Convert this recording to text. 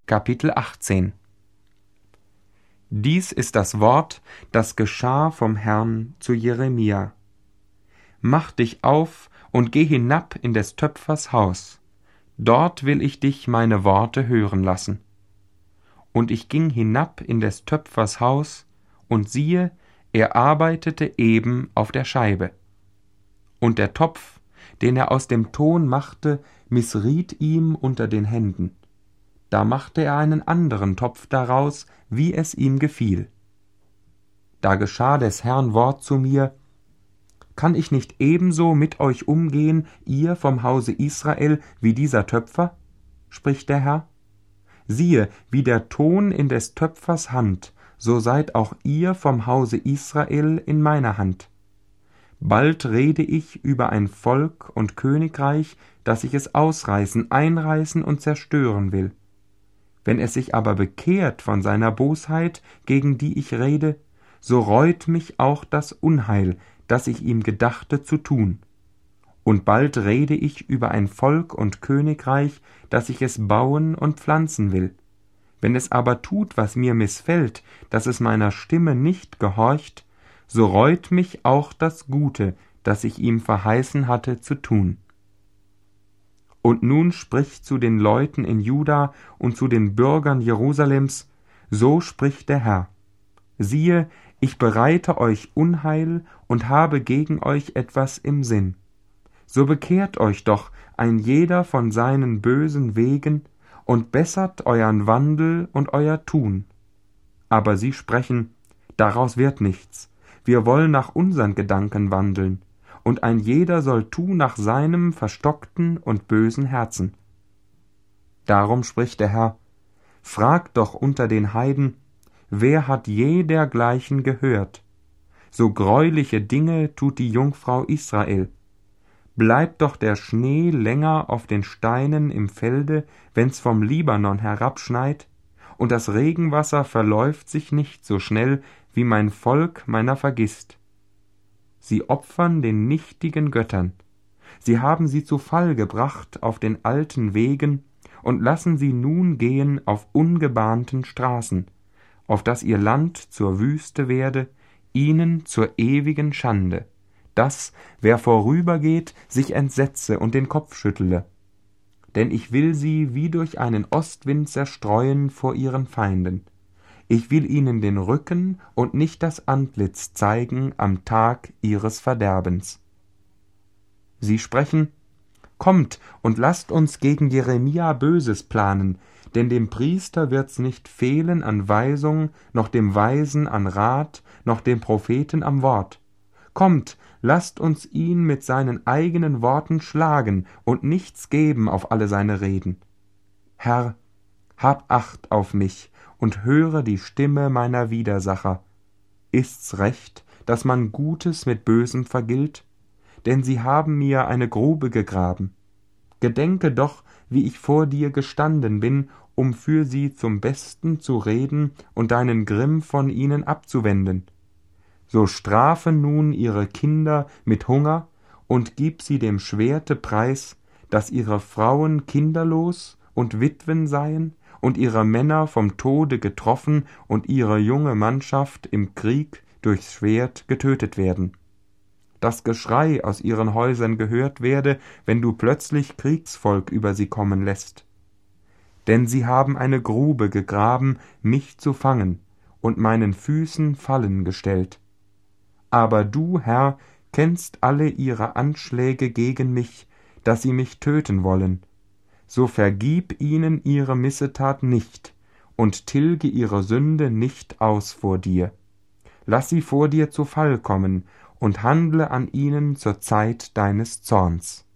Kapitel 18. Dies ist das Wort, das geschah vom Herrn zu Jeremia. Mach dich auf und geh hinab in des Töpfers Haus. Dort will ich dich meine Worte hören lassen. Und ich ging hinab in des Töpfers Haus, und siehe, er arbeitete eben auf der Scheibe. Und der Topf, den er aus dem Ton machte, missriet ihm unter den Händen. Da machte er einen anderen Topf daraus, wie es ihm gefiel. Da geschah des Herrn Wort zu mir: Kann ich nicht ebenso mit euch umgehen, ihr vom Hause Israel, wie dieser Töpfer? Spricht der Herr. Siehe, wie der Ton in des Töpfers Hand, so seid auch ihr vom Hause Israel in meiner Hand. Bald rede ich über ein Volk und Königreich, dass ich es ausreißen, einreißen und zerstören will. Wenn es sich aber bekehrt von seiner Bosheit, gegen die ich rede, so reut mich auch das Unheil, das ich ihm gedachte zu tun. Und bald rede ich über ein Volk und Königreich, dass ich es bauen und pflanzen will. Wenn es aber tut, was mir missfällt, dass es meiner Stimme nicht gehorcht, so reut mich auch das Gute, das ich ihm verheißen hatte zu tun. Und nun sprich zu den Leuten in Juda und zu den Bürgern Jerusalems: So spricht der Herr: Siehe, ich bereite euch Unheil und habe gegen euch etwas im Sinn. So bekehrt euch doch ein jeder von seinen bösen Wegen und bessert euren Wandel und euer Tun. Aber sie sprechen: Daraus wird nichts. Wir wollen nach unseren Gedanken wandeln, und ein jeder soll tun nach seinem verstockten und bösen Herzen. Darum spricht der Herr: Fragt doch unter den Heiden, wer hat je dergleichen gehört? So greuliche Dinge tut die Jungfrau Israel. Bleibt doch der Schnee länger auf den Steinen im Felde, wenn's vom Libanon herabschneit, und das Regenwasser verläuft sich nicht so schnell, wie mein Volk meiner vergisst. Sie opfern den nichtigen Göttern. Sie haben sie zu Fall gebracht auf den alten Wegen und lassen sie nun gehen auf ungebahnten Straßen, auf dass ihr Land zur Wüste werde, ihnen zur ewigen Schande, dass, wer vorübergeht, sich entsetze und den Kopf schüttele. Denn ich will sie wie durch einen Ostwind zerstreuen vor ihren Feinden. Ich will ihnen den Rücken und nicht das Antlitz zeigen am Tag ihres Verderbens. Sie sprechen: Kommt und lasst uns gegen Jeremia Böses planen, denn dem Priester wird's nicht fehlen an Weisung, noch dem Weisen an Rat, noch dem Propheten am Wort. Kommt, lasst uns ihn mit seinen eigenen Worten schlagen und nichts geben auf alle seine Reden. Herr, hab Acht auf mich und höre die Stimme meiner Widersacher. Ist's recht, dass man Gutes mit Bösem vergilt? Denn sie haben mir eine Grube gegraben. Gedenke doch, wie ich vor dir gestanden bin, um für sie zum Besten zu reden und deinen Grimm von ihnen abzuwenden. So strafe nun ihre Kinder mit Hunger und gib sie dem Schwerte preis, dass ihre Frauen kinderlos und Witwen seien und ihre Männer vom Tode getroffen und ihre junge Mannschaft im Krieg durchs Schwert getötet werden. Das Geschrei aus ihren Häusern gehört werde, wenn du plötzlich Kriegsvolk über sie kommen lässt. Denn sie haben eine Grube gegraben, mich zu fangen, und meinen Füßen Fallen gestellt. Aber du, Herr, kennst alle ihre Anschläge gegen mich, dass sie mich töten wollen. So vergib ihnen ihre Missetat nicht und tilge ihre Sünde nicht aus vor dir. Lass sie vor dir zu Fall kommen und handle an ihnen zur Zeit deines Zorns.